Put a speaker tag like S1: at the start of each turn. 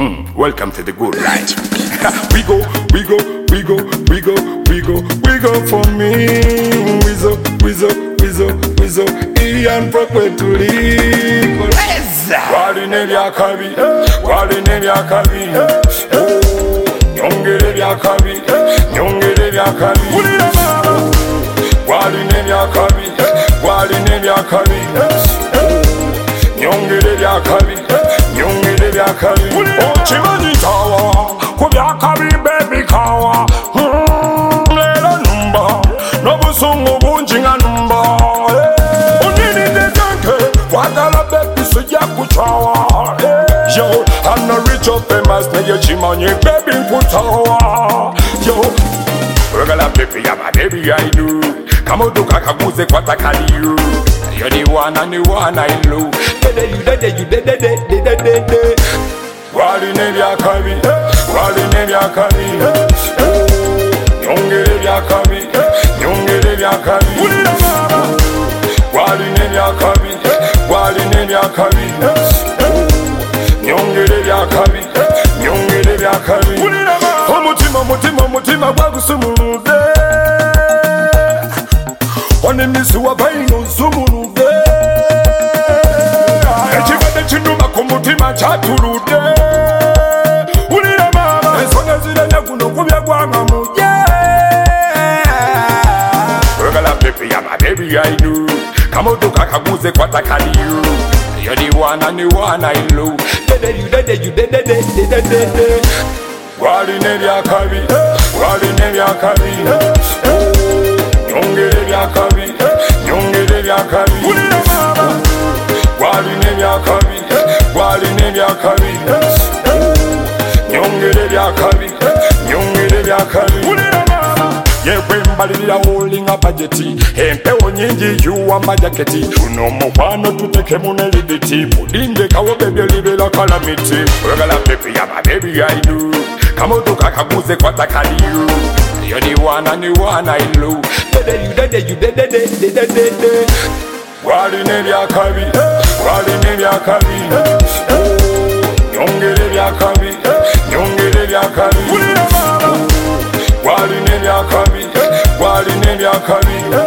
S1: Welcome to the good life. we go for me. Wizo, Ian Prokwetuli. Waline vya kabi, nyongere vya kabi. Waline vya kabi, nyongere vya kabi. Chimanyi tawa, kubya kabi baby kawa. Lelo numba, nobusungu bunjinga numba. Unini netanke, wadala baby suja kuchawa. Yo, I'm not rich or famous, na yo chimanyi baby nkutawa. Yo, regala baby ya my baby I do. Kama uduka kaguze kwa takaliyo. You're the one I know. You Waline vya kabi, nyongere vya kabi. Waline vya kabi, nyongere vya kabi. Mutima gwagusumunude. Onemisi wabaino sumunude. Ekibadde kinuma ku mutima kyaturude. Ulira mama ensonga zirenya guno kubya gwanga muje. Regala baby ya my baby I do. Kama uduka kaguze kwa takaliyo. You're the one I know. You. Waline vya kabi, nyongere vya kabi. Waline vya kabi, nyongere vya kabi. Yewe mbalira holdinga budgeti. Empewo nyingi yuwa majaketi. Tuno mukwano tuteke muneliditi. Mudinde kawo baby libela calamity. Regala baby ya my baby I do. Kama uduka kaguze kwa takaliyo. You're the one I know. You. Waline vya kabi, nyongere vya kabi. Waline vya kabi,